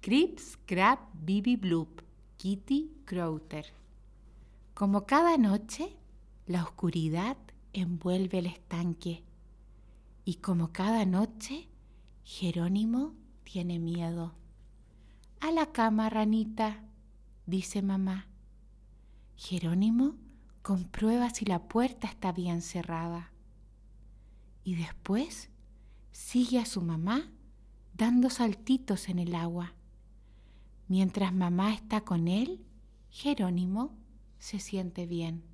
Scrip, Scrap, Bibi Bloop, Kitty Crowther. Como cada noche, la oscuridad envuelve el estanque. Y como cada noche, Jerónimo tiene miedo. A la cama, ranita, dice mamá. Jerónimo comprueba si la puerta está bien cerrada. Y después sigue a su mamá dando saltitos en el agua. Mientras mamá está con él, Jerónimo se siente bien.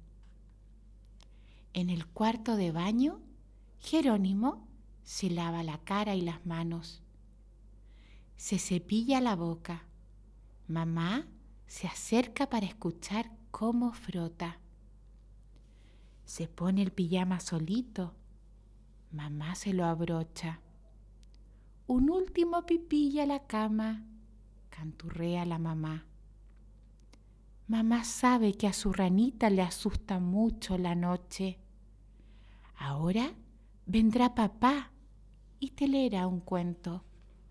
En el cuarto de baño, Jerónimo se lava la cara y las manos. Se cepilla la boca. Mamá se acerca para escuchar cómo frota. Se pone el pijama solito. Mamá se lo abrocha. Un último pipí a la cama, canturrea la mamá. Mamá sabe que a su ranita le asusta mucho la noche. Ahora vendrá papá y te leerá un cuento.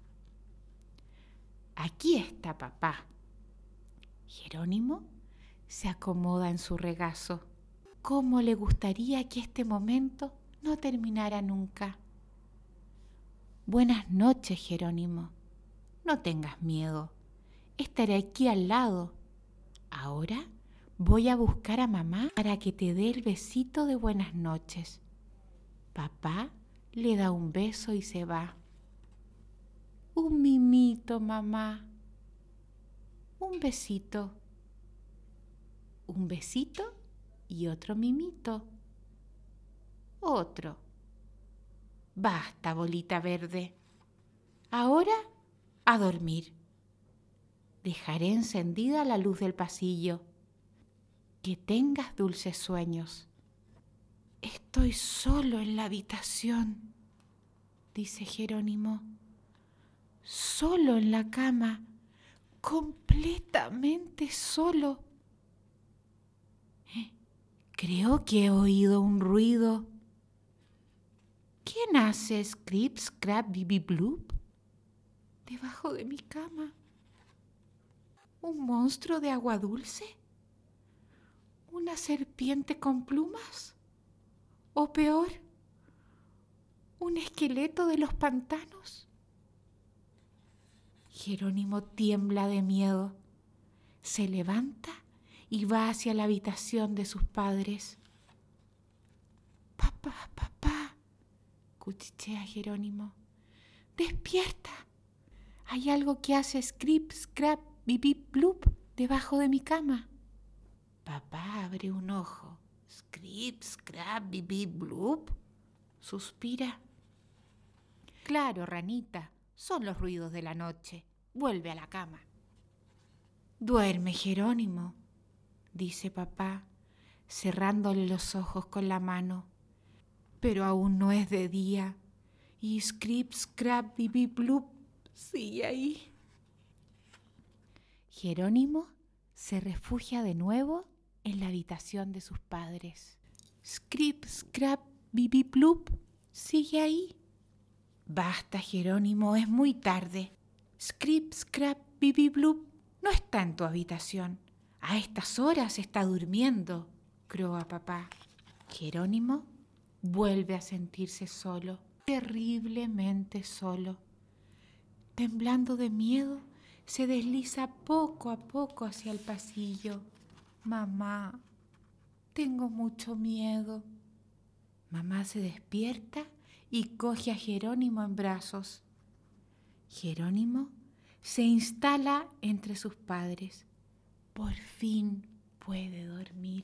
Aquí está papá. Jerónimo se acomoda en su regazo. ¿Cómo le gustaría que este momento no terminara nunca? Buenas noches, Jerónimo. No tengas miedo. Estaré aquí al lado. Ahora voy a buscar a mamá para que te dé el besito de buenas noches. Papá le da un beso y se va. Un mimito, mamá. Un besito. Un besito y otro mimito. Otro. Basta, bolita verde. Ahora a dormir. Dejaré encendida la luz del pasillo. Que tengas dulces sueños. Estoy solo en la habitación, dice Jerónimo. Solo en la cama, completamente solo. Creo que he oído un ruido. ¿Quién hace Scrip, Scrap, Bibi Bloop debajo de mi cama? ¿Un monstruo de agua dulce? ¿Una serpiente con plumas? ¿O peor, un esqueleto de los pantanos? Jerónimo tiembla de miedo. Se levanta y va hacia la habitación de sus padres. Papá, papá, cuchichea Jerónimo. ¡Despierta! Hay algo que hace Scrip, Scrap, Bibi Bloop debajo de mi cama. Papá abre un ojo. Scrip, Scrap, Bibi Bloop, suspira. Claro, ranita, son los ruidos de la noche. Vuelve a la cama. Duerme, Jerónimo, dice papá, cerrándole los ojos con la mano. Pero aún no es de día y Scrip, Scrap, Bibi Bloop sigue ahí. Jerónimo se refugia de nuevo en la habitación de sus padres. Scrip, Scrap, Bibi Bloop sigue ahí. Basta, Jerónimo, es muy tarde. Scrip, Scrap, Bibi Bloop no está en tu habitación. A estas horas está durmiendo, croa papá. Jerónimo vuelve a sentirse solo, terriblemente solo. Temblando de miedo, se desliza poco a poco hacia el pasillo. Mamá, tengo mucho miedo. Mamá se despierta y coge a Jerónimo en brazos. Jerónimo se instala entre sus padres. Por fin puede dormir.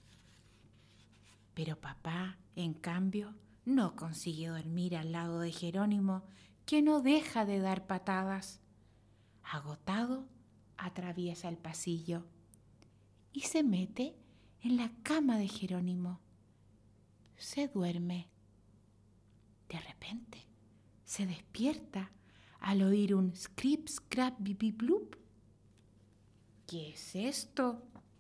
Pero papá, en cambio, no consigue dormir al lado de Jerónimo, que no deja de dar patadas. Agotado, atraviesa el pasillo y se mete en la cama de Jerónimo. Se duerme. De repente, se despierta al oír un Scrip, Scrap, Bibi Bloop. ¿Qué es esto?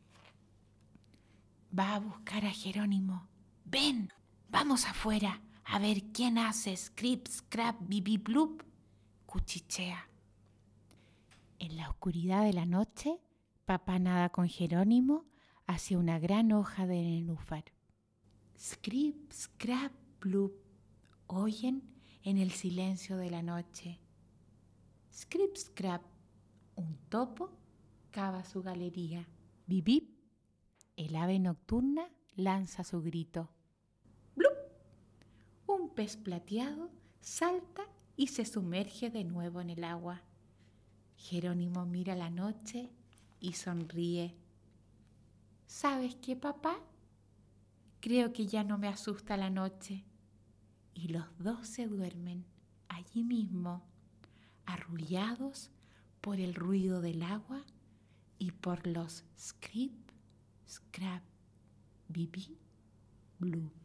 Va a buscar a Jerónimo. Ven, vamos afuera a ver quién hace Scrip, Scrap, Bibi Bloop, cuchichea. En la oscuridad de la noche, papá nada con Jerónimo hacia una gran hoja de nenúfar. Scrip, scrap, blup, oyen en el silencio de la noche. Scrip, scrap, un topo cava su galería. Bip, el ave nocturna lanza su grito. Blup, un pez plateado salta y se sumerge de nuevo en el agua. Jerónimo mira la noche y sonríe. ¿Sabes qué, papá? Creo que ya no me asusta la noche. Y los dos se duermen allí mismo, arrullados por el ruido del agua y por los scrip, scrap, bibi, blue.